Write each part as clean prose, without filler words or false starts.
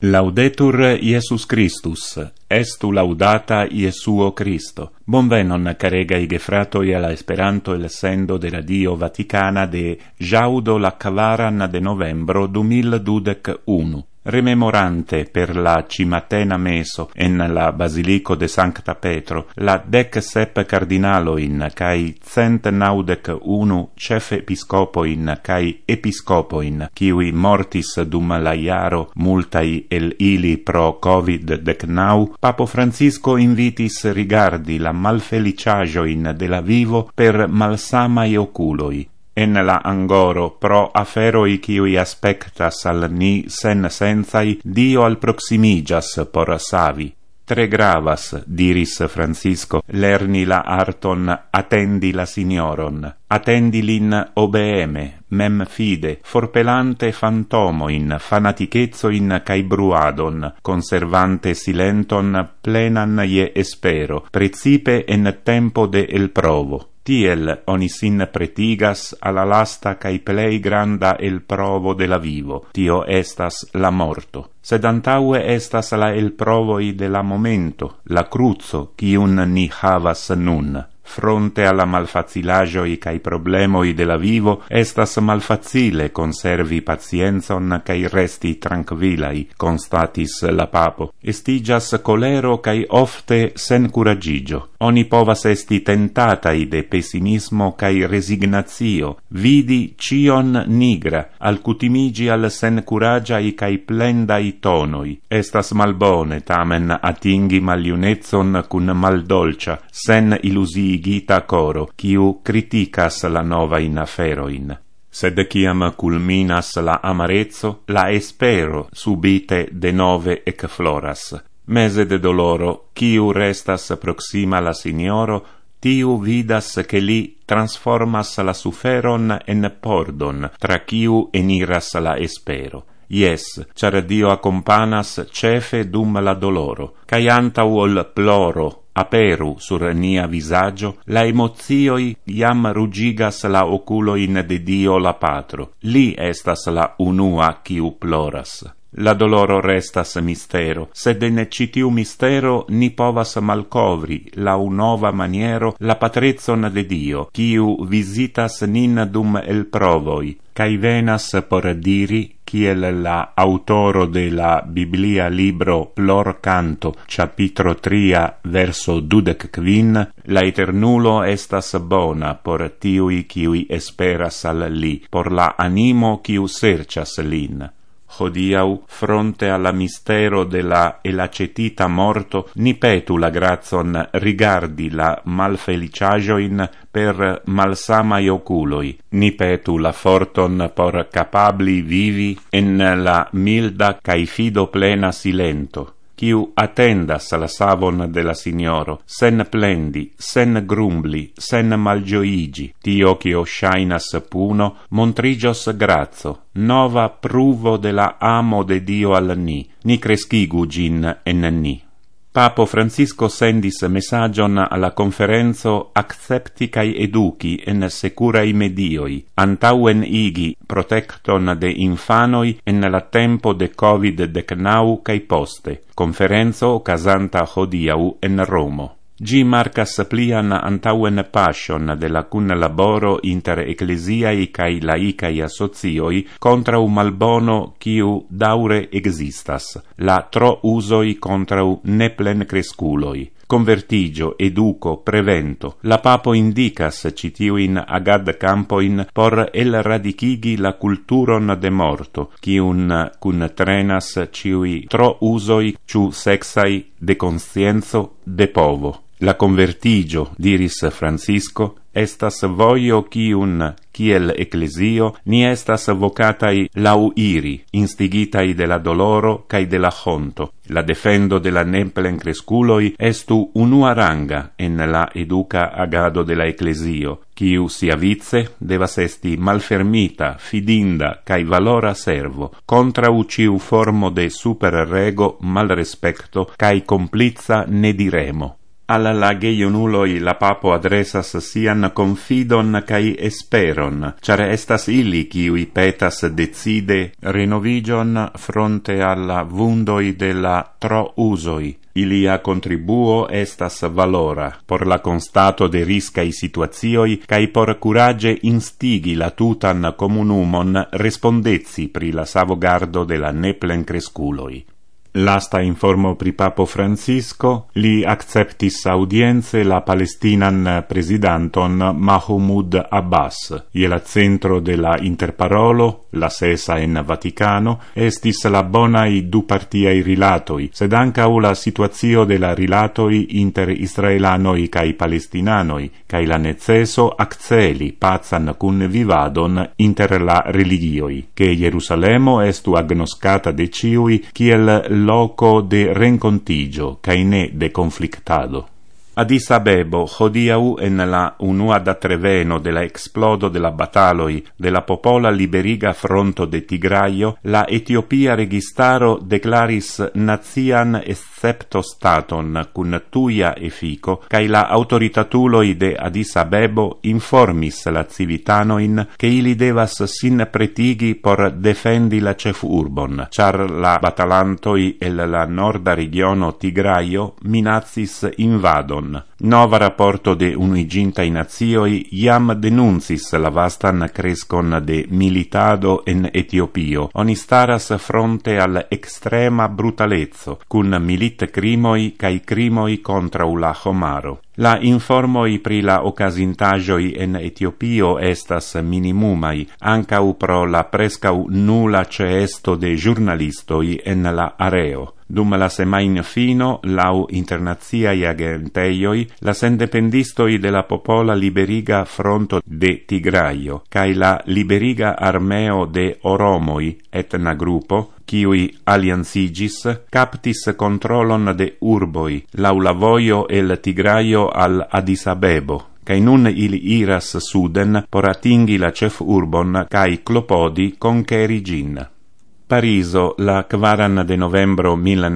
Laudetur Iesus Christus, estu laudata Iesuo Christo. Bonvenon caregai gefratoi alla Esperanto el sendo de Radio Vaticana de jaudo la kvaran de novembro 2021. Rememorante per la cimatena meso en la Basilico de Sancta Petro la 17 cardinaloin cae 191 chef episcopoin cae episcopoin kiui mortis dum la iaro multai el ili pro COVID-19, Papo Francisco invitis rigardi la malfeliciagioin de la vivo per malsamai oculoi. En la angoro pro aferoi kiui aspectas al ni sen sensai, Dio al proximigas por savi. Tre gravas, diris Francisco, lerni la arton attendi la signoron, attendi lin obeeme, mem fide, forpelante fantomoin, fanatichezoin cae bruadon, conservante silenton plenan je espero, precipe en tempo de el provo. Tiel oni sin pretigas alla lasta cae plei granda el provo de la vivo, tio estas la morto. Sed antaue estas la el provoi de la momento, la cruzo, cium ni havas nun. Fronte alla malfacilagioi cae problemoi de la vivo, estas malfacile conservi pacienzon cae resti tranquillai, constatis la papo. Estigas colero cae ofte sen curagigio. Oni povas esti tentatai de pessimismo cae resignatio, vidi cion nigra, alcutimigi al sen curagiai cae plendai tonoi. Estas malbone tamen atingi maliunezon cun maldolcia, sen illusigita coro, quiu criticas la novain aferoin. Sed ciam culminas la amarezzo, la espero subite de nove ecfloras. Mese de doloro, quiu restas proxima la Signoro, tiu vidas che li transformas la suferon en pordon, tra quiu eniras la espero. Yes, char Dio accompanas cefe dum la doloro, cae antau ol ploro aperu sur nia visagio, la emozioi iam rugigas la oculoin de Dio la Patro. Li estas la unua quiu ploras. La doloro restas mistero, sed in citiu mistero ni povas malcovri la nova maniero la patrezzon de Dio, quiu visitas nin dum el provoi, cae venas por diri, kiel la autoro de la Biblia libro Plor Canto, capitro 3, verso 25, la eternulo estas bona por tiui kiui esperas al li, por la animo kiu serĉas lin. Hodiau, fronte alla mistero de la elacetita morto, ni petu la grazon rigardi la malfeliciagioin per malsamai oculoi, ni petu la forton por capabli vivi en la milda cae fido plena silento, quiu attendas la savon de la Signoro, sen plendi, sen grumbli, sen malgioigi, tio cio shainas puno, montrigios grazo, nova pruvo de la amo de Dio al ni crescigu gin en ni. Papo Francisco sendis messagion alla conferenzo accepti cae educi en securai medioi, antauen igi protecton de infanoi en la tempo de COVID-19 cae poste, conferenzo casanta hodiau en Romo. Gi marcas plian antauen passion de la cun laboro inter ecclesiae cae laicai associoi contra un malbono quiu daure existas, la tro usoi contra ne plen cresculoi. Convertigio, educo, prevento. La papo indicas citiuin agad campoin por el radicigi la culturon de morto, cium cun trenas ciui tro usoi ciu sexai de conscienzo de povo. La convertigio, diris Francisco, estas voio cium, kiel ecclesio, ni estas vocatai lau iri, instigitai de la doloro cae de la honto. La defendo de la neplen cresculoi estu unua ranga en la educa agado de la ecclesio, quiu sia vice devas esti malfermita, fidinda cae valora servo, contra ciu formo de superrego, malrespecto cae compliza ne diremo. Alla la geiunuloi la papo adressas sian confidon cae esperon, char estas illi kiui petas decide renovigion fronte alla vundoi de la tro usoi. Ilia contribuo estas valora, por la constato de riscai situazioi, cae por curage instigi la tutan comunumon respondezi pri la savogardo de la neplen cresculoi. Lasta informo pri Papo Francisco, li acceptis audienze la palestinan presidanton Mahmoud Abbas. Je la centro de la interparolo, la sesa en Vaticano, estis la bonai dupartiai rilatoi, sed ancau la situazio de la rilatoi inter israelanoi cae palestinanoi, cae la neceso acceli pazan cun vivadon inter la religioi, che Jerusalemo estu agnoscata de ciui kiel loco de rencontigio, cae ne de conflictado. Addis Abebo, hodiau en la unua da treveno de la explodo de la bataloi de la popola liberiga fronto de Tigraio, la Etiopia registaro declaris nazian excepto staton cun tuia effico, cae la autoritatuloi de Addis Abebo informis la civitanoin che ili devas sin pretigi por defendi la cefurbon, char la batalantoi el la norda regiono Tigraio minazis invadon. Nova rapporto de Unuigintaj Nacioj iam denuncis la vastan crescon de militado en Etiopio. Oni staras fronte al extrema brutalezzo, cun milit crimoi cae crimoi contrau la homaro. La informoi pri la occasintagioi en Etiopio estas minimumai, ancau pro la prescau nulla ceesto de giornalistoi en la areo. Dum la semain fino, lau internaziai agenteioi, la sendependistoi de la popola liberiga fronto de Tigraio, cae la liberiga armeo de Oromoi, etna gruppo, kiui alianzigis, captis controlon de urboi, lau la voio el Tigraio al Addis Abebo, cae nun ili iras suden por atingi la cef urbon cae clopodi conqueri gin. Pariso, la 4 de novembro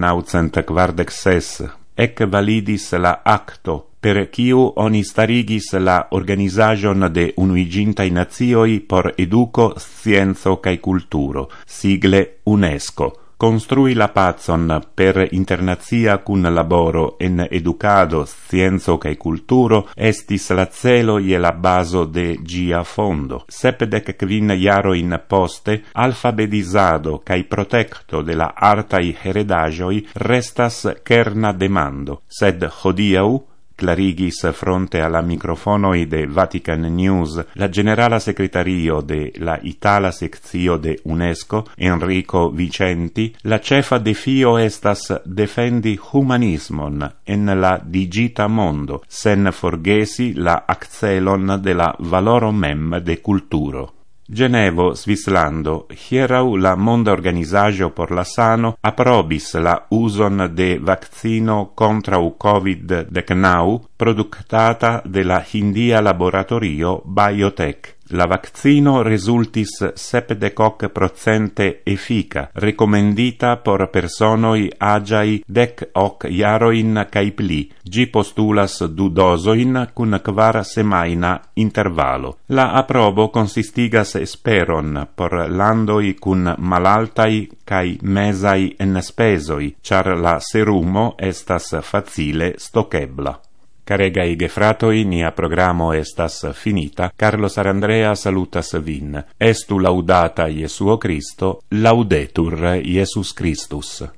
1946, ec validis la acto, per quiu oni starigis la organizajon de Unuigintaj Nacioj por educo, scienzo cae culturo, sigle UNESCO. Construi la pazon per internazia cun laboro en educado, scienzo cae culturo estis la celo je la baso de gia fondo. 75 jaroin poste, alfabetizado cae protecto de la artai heredagioi restas kerna demando, sed hodiau, clarigis fronte alla microfonoi de Vatican News la generala secretario de la Itala seczio de UNESCO, Enrico Vicenti, la cefa defio estas defendi humanismon en la digita mondo, sen forgesi la accelon de la valoro mem de culturo. Genevo, Svislando, hierau la Monda Organizajo por la Sano aprobis la uson de vaccino contra COVID-19 productata de la Hindia laboratorio Biotech. La vaccino resultis 70% effica, recomendita por personoi agiai 18 jaroin cae pli. Gi postulas 2 dosoin cun 4 semaina intervalo. La aprobo consistigas esperon por landoi cun malaltai cae mesai enspesoi, char la serumo estas facile stokebla. Caregai gefratoi, nia programo estas finita. Carlo Sarandrea salutas vin. Estu laudata Iesuo Christo, laudetur Iesus Christus.